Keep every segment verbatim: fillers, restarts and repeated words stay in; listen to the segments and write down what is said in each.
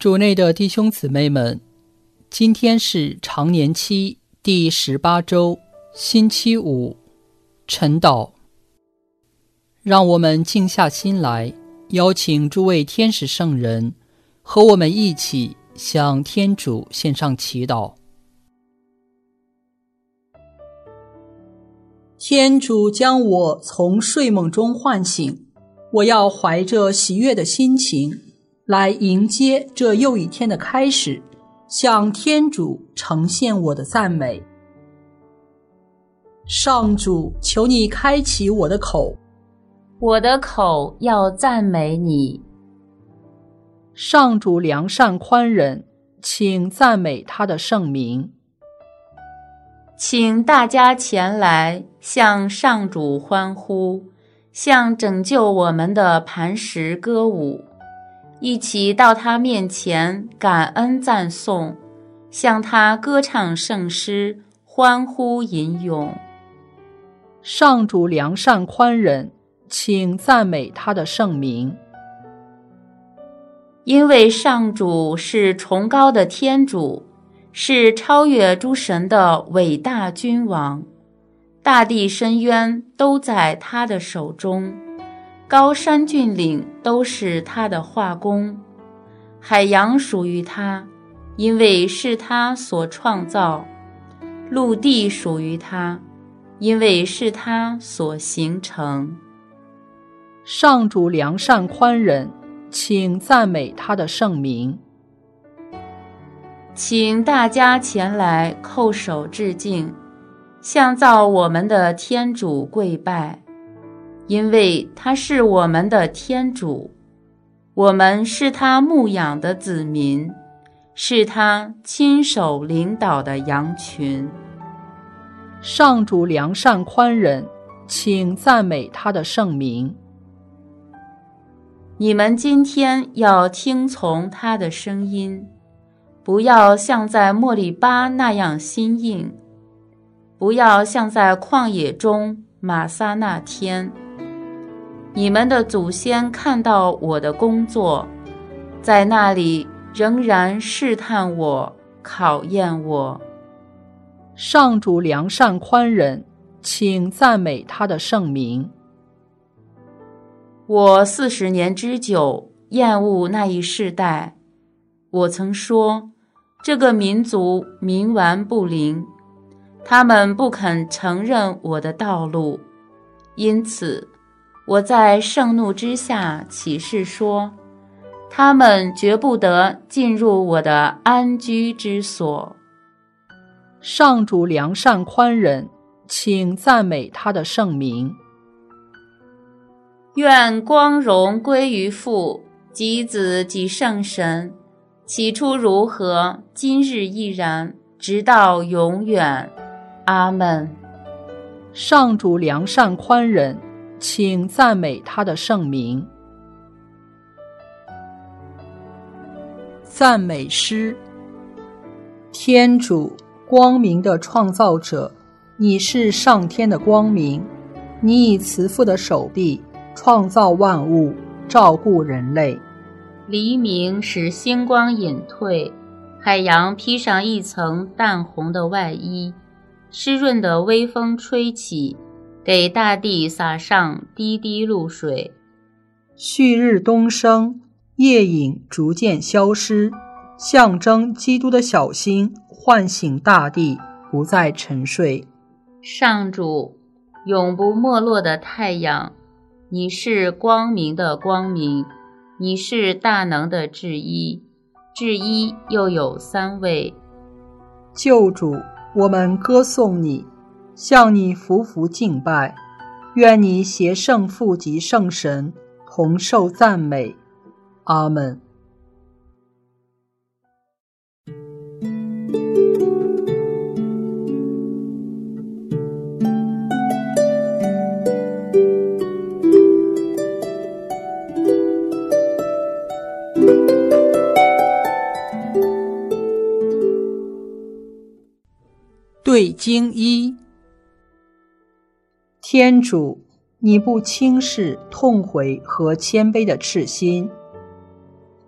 主内的弟兄姊妹们，今天是常年期第十八周，星期五，晨祷。让我们静下心来，邀请诸位天使圣人和我们一起向天主献上祈祷。天主将我从睡梦中唤醒，我要怀着喜悦的心情来迎接这又一天的开始，向天主呈现我的赞美。上主，求你开启我的口， 我的口要赞美你。 上主良善宽仁，请赞美他的圣名。 请大家前来向上主欢呼，向拯救我们的磐石歌舞，一起到他面前感恩赞颂，向他歌唱圣诗，欢呼吟咏。 上主良善宽仁，请赞美他的圣名。 因为上主是崇高的天主，是超越诸神的伟大君王，大地深渊都在他的手中，高山峻岭都是他的画工，海洋属于他，因为是他所创造；陆地属于他，因为是他所形成。 上主良善宽仁，请赞美他的圣名。 请大家前来叩首致敬，向造我们的天主跪拜，因为他是我们的天主，我们是他牧养的子民，是他亲手领导的羊群。 上主良善宽仁，请赞美他的圣名。 你们今天要听从他的声音，不要像在莫里巴那样心硬，不要像在旷野中玛撒那天。你们的祖先看到我的工作，在那里仍然试探我，考验我。 上主良善宽仁，请赞美他的圣名。 我四十年之久，厌恶那一世代。我曾说，这个民族冥顽不灵，他们不肯承认我的道路，因此我在盛怒之下起誓说，他们绝不得进入我的安居之所。 上主良善宽仁，请赞美他的圣名。 愿光荣归于父及子及圣神，起初如何，今日亦然，直到永远。阿们。 上主良善宽仁，请赞美他的圣名。赞美诗。天主，光明的创造者，你是上天的光明，你以慈父的手臂创造万物，照顾人类。 黎明使星光隐退，海洋披上一层淡红的外衣，湿润的微风吹起，给大地洒上滴滴露水。 旭日东升，夜影逐渐消失，象征基督的小星唤醒大地，不再沉睡。 上主，永不没落的太阳，你是光明的光明，你是大能的至一，至一又有三位。 救主，我们歌颂你，向你匍匐敬拜，愿你携圣父及圣神同受赞美。阿们。对经一。天主，你不轻视痛悔和谦卑的赤心，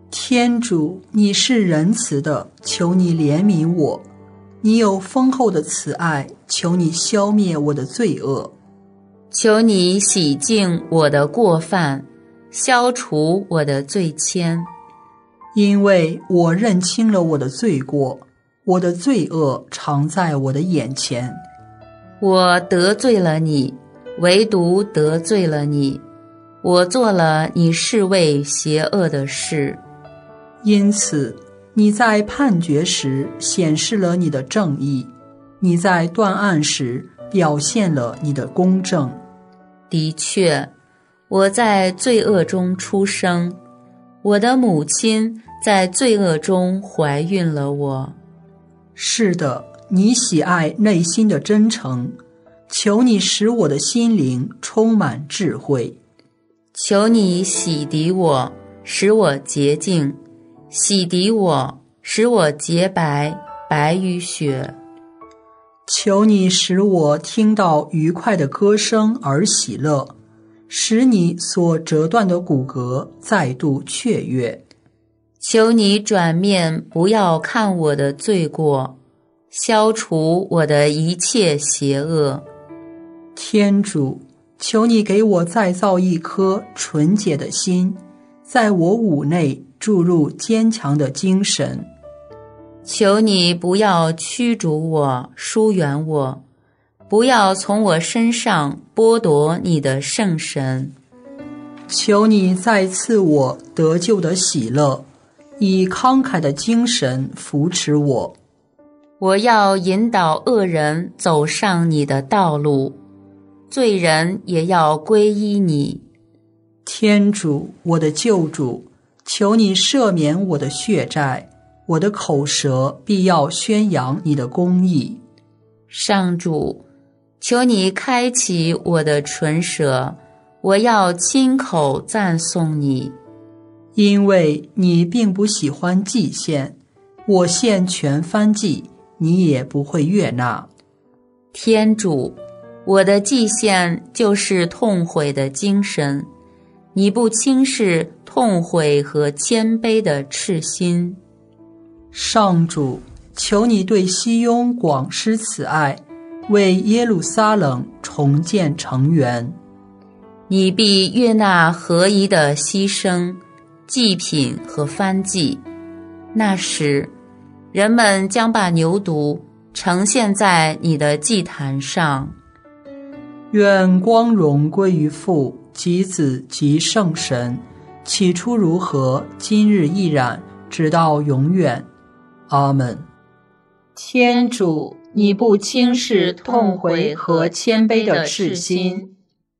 天主，你是仁慈的，求你怜悯我；你有丰厚的慈爱，求你消灭我的罪恶。 求你洗净我的过犯，消除我的罪愆。 因为我认清了我的罪过，我的罪恶常在我的眼前。 我得罪了你，唯独得罪了你，我做了你视为邪恶的事。 因此，你在判决时显示了你的正义，你在断案时表现了你的公正。 的确，我在罪恶中出生，我的母亲在罪恶中怀孕了我。 是的，你喜爱内心的真诚，求你使我的心灵充满智慧。 求你洗涤我，使我洁净，洗涤我，使我洁白，白于雪。 求你使我听到愉快的歌声而喜乐，使你所折断的骨骼再度雀跃。 求你转面不要看我的罪过，消除我的一切邪恶。 天主，求你给我再造一颗纯洁的心，在我五内注入坚强的精神。 求你不要驱逐我，疏远我，不要从我身上剥夺你的圣神。 求你再赐我得救的喜乐，以慷慨的精神扶持我。 我要引导恶人走上你的道路，罪人也要皈依你。 天主，我的救主，求你赦免我的血债，我的口舌必要宣扬你的公义。 上主，求你开启我的唇舌，我要亲口赞颂你。 因为你并不喜欢祭献，我献全燔祭，你也不会悦纳。 天主，我的祭献就是痛悔的精神，你不轻视痛悔和谦卑的赤心。 上主，求你对西雍广施慈爱，为耶路撒冷重建城垣。 你必悦纳合宜的牺牲、祭品和燔祭。那时，人们将把牛犊呈现在你的祭坛上。 愿光荣归于父及子及圣神，起初如何，今日亦然，直到永远。阿们。 天主，你不轻视痛悔和谦卑的赤心。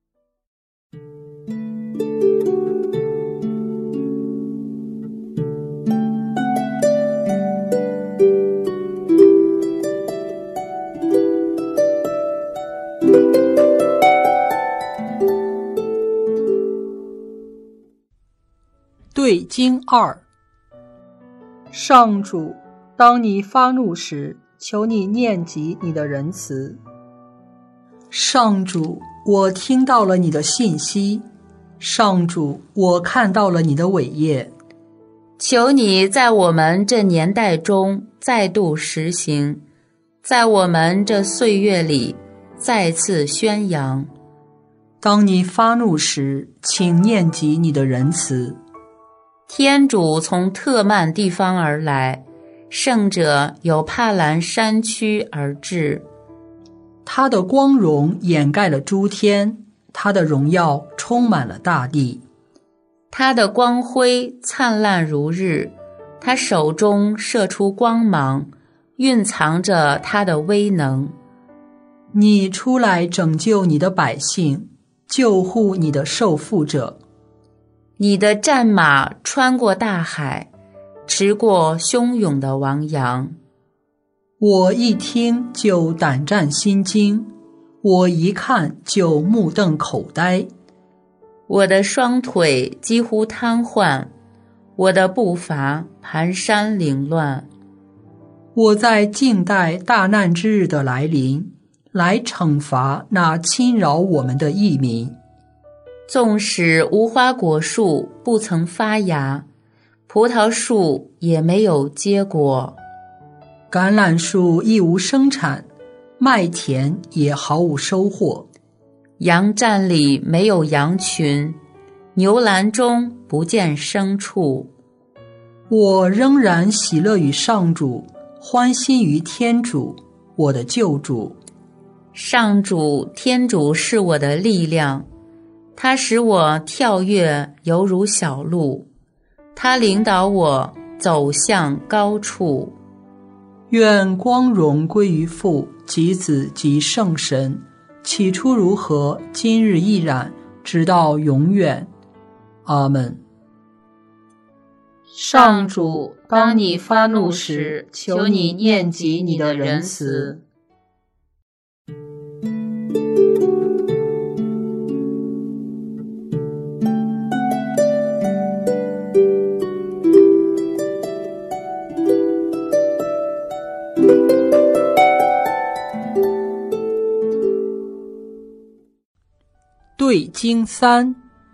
对经二。上主，当你发怒时，求你念及你的仁慈。 上主，我听到了你的信息。上主，我看到了你的伟业。 求你在我们这年代中再度实行，在我们这岁月里再次宣扬。 当你发怒时，请念及你的仁慈。 天主从特曼地方而来，圣者由帕兰山区而至。 他的光荣掩盖了诸天，他的荣耀充满了大地。 他的光辉灿烂如日，他手中射出光芒，蕴藏着他的威能。 你出来拯救你的百姓，救护你的受缚者。 你的战马穿过大海，驰过汹涌的汪洋。 我一听就胆战心惊，我一看就目瞪口呆。 我的双腿几乎瘫痪，我的步伐蹒跚凌乱。 我在静待大难之日的来临，来惩罚那侵扰我们的异民。 纵使无花果树不曾发芽， 葡萄树也没有结果， 橄榄树亦无生产，麦田也毫无收获。 羊站里没有羊群，牛栏中不见牲畜。 我仍然喜乐于上主，欢欣于天主，我的救主。 上主天主是我的力量，他使我跳跃犹如小鹿，他领导我走向高处。 愿光荣归于父及子及圣神，起初如何，今日亦然，直到永远。阿们。 上主，当你发怒时，求你念及你的仁慈。对经三。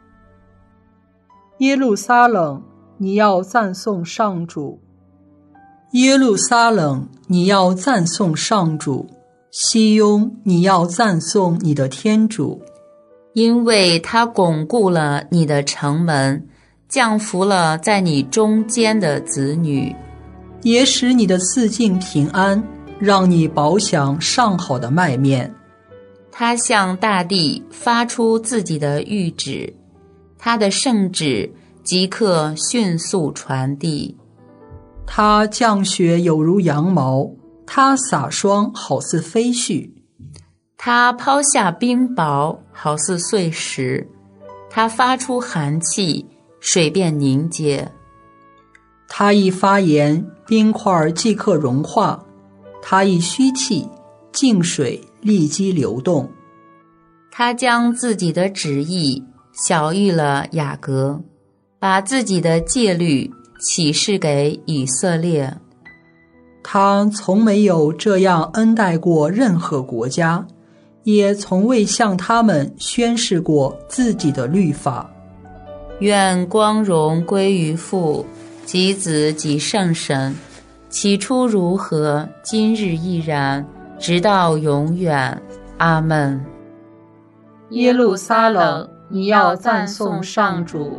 耶路撒冷，你要赞颂上主。 耶路撒冷，你要赞颂上主；西雍，你要赞颂你的天主， 因为他巩固了你的城门，降服了在你中间的子女， 也使你的四境平安，让你饱享上好的麦面。 他向大地发出自己的谕旨，他的圣旨即刻迅速传递。 他降雪有如羊毛，他洒霜好似飞絮。 他抛下冰雹好似碎石，他发出寒气，水便凝结。 他一发言，冰块即刻融化；他一吁气，静水立即流动。 他将自己的旨意晓谕了雅各，把自己的戒律启示给以色列。 他从没有这样恩待过任何国家，也从未向他们宣示过自己的律法。 愿光荣归于父及子及圣神，起初如何，今日亦然，直到永远。阿们。 耶路撒冷，你要赞颂上主。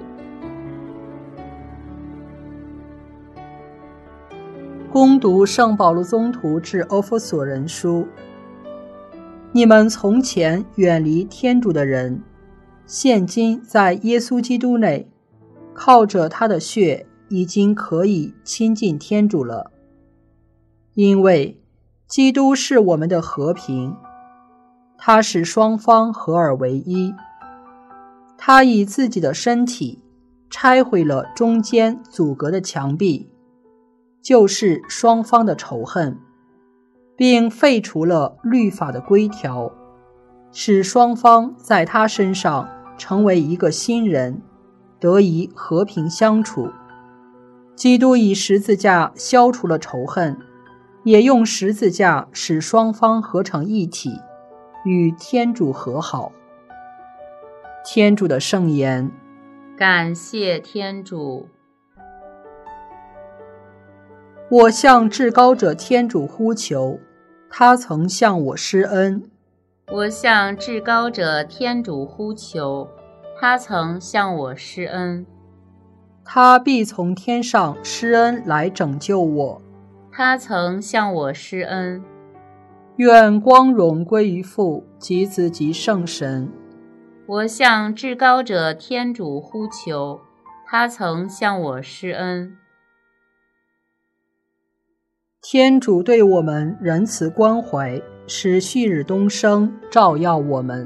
恭读圣保禄宗徒致欧弗所人书。你们从前远离天主的人，现今在耶稣基督内，靠着他的血已经可以亲近天主了。因为基督是我们的和平，他使双方合而为一。他以自己的身体拆毁了中间阻隔的墙壁，就是双方的仇恨，并废除了律法的规条，使双方在他身上成为一个新人，得以和平相处。基督以十字架消除了仇恨，也用十字架使双方合成一体，与天主和好。天主的圣言。 感谢天主。 我向至高者天主呼求，他曾向我施恩。 我向至高者天主呼求，他曾向我施恩。 他必从天上施恩来拯救我。 他曾向我施恩。 愿光荣归于父及子及圣神。 我向至高者天主呼求，他曾向我施恩。 天主对我们仁慈关怀，使旭日东升，照耀我们。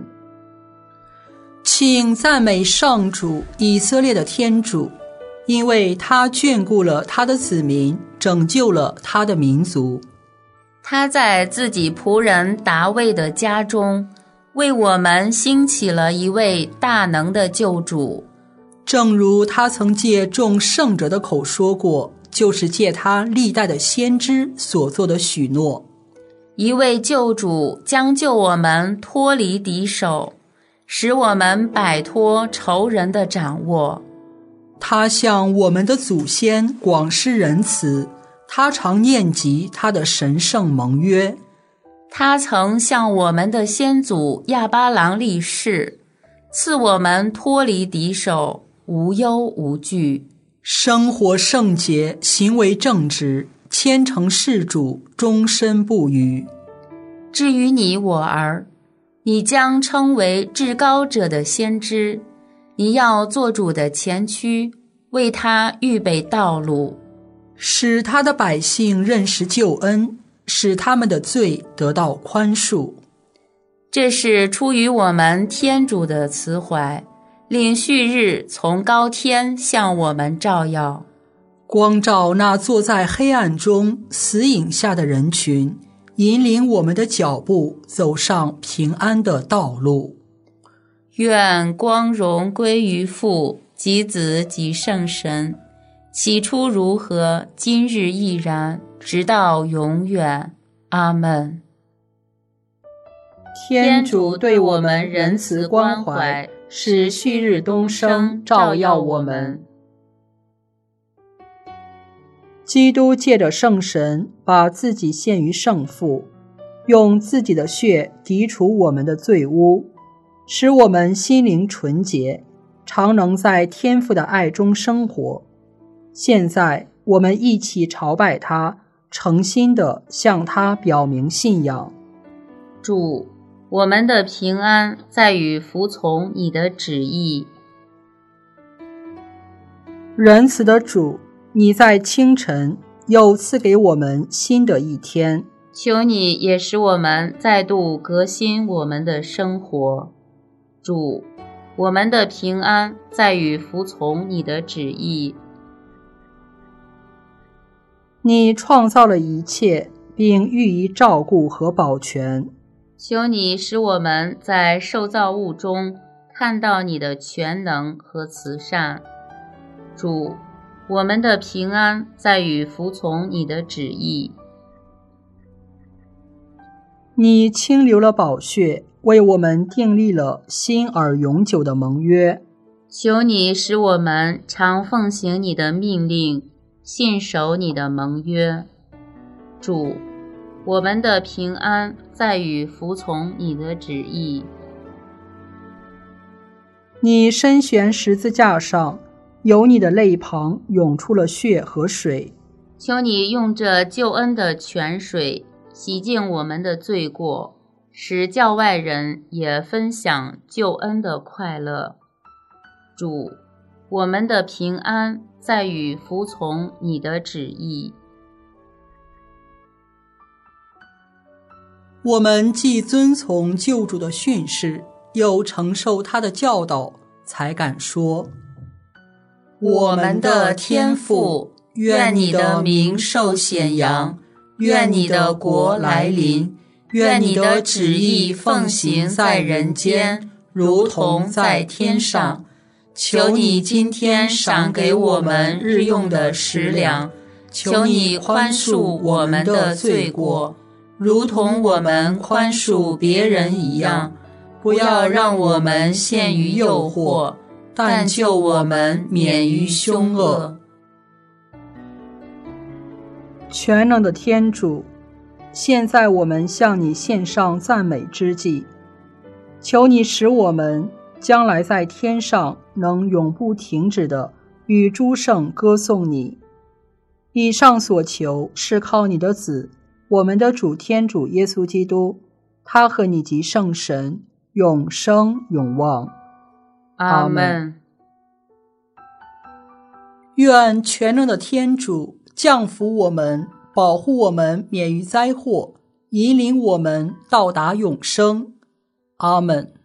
请赞美上主，以色列的天主，因为他眷顾了他的子民，拯救了他的民族。 他在自己仆人达味的家中，为我们兴起了一位大能的救主， 正如他曾借众圣者的口说过，就是借他历代的先知所做的许诺。 一位救主将救我们脱离敌手，使我们摆脱仇人的掌握。 他向我们的祖先广施仁慈，他常念及他的神圣盟约。 他曾向我们的先祖亚巴郎立誓，赐我们脱离敌手，无忧无惧， 生活圣洁，行为正直，虔诚事主，终身不渝。 至于你我儿，你将称为至高者的先知，你要做主的前驱，为他预备道路， 使他的百姓认识救恩，使他们的罪得到宽恕。 这是出于我们天主的慈怀，令旭日从高天向我们照耀， 光照那坐在黑暗中死影下的人群，引领我们的脚步走上平安的道路。 愿光荣归于父及子及圣神，起初如何，今日亦然，直到永远。阿们。 天主对我们仁慈关怀，使旭日东升，照耀我们。基督借着圣神，把自己献于圣父，用自己的血涤除我们的罪污，使我们心灵纯洁，常能在天父的爱中生活。现在我们一起朝拜他，诚心地向他表明信仰。 主，我们的平安在于服从你的旨意。 仁慈的主，你在清晨又赐给我们新的一天， 求你也使我们再度革新我们的生活。主，我们的平安在于服从你的旨意。 你创造了一切，并予以照顾和保全。 求你使我们在受造物中看到你的全能和慈善。主，我们的平安在于服从你的旨意。 你倾流了宝血，为我们订立了新而永久的盟约。 求你使我们常奉行你的命令，信守你的盟约。主，我们的平安在于服从你的旨意。 你身悬十字架上，由你的肋旁涌出了血和水。 求你用这救恩的泉水洗净我们的罪过，使教外人也分享救恩的快乐。主，我们的平安在于服从你的旨意。 我们既遵从救主的训示，又承受他的教导，才敢说： 我们的天父，愿你的名受显扬，愿你的国来临，愿你的旨意奉行在人间，如同在天上。求你今天赏给我们日用的食粮，求你宽恕我们的罪过，如同我们宽恕别人一样，不要让我们陷于诱惑，但救我们免于凶恶。 全能的天主，现在我们向你献上赞美之祭，求你使我们将来在天上能永不停止地与诸圣歌颂你。以上所求是靠你的子，我们的主天主耶稣基督，他和你及圣神永生永望。 阿们。 愿全能的天主降福我们，保护我们免于灾祸，引领我们到达永生。阿们。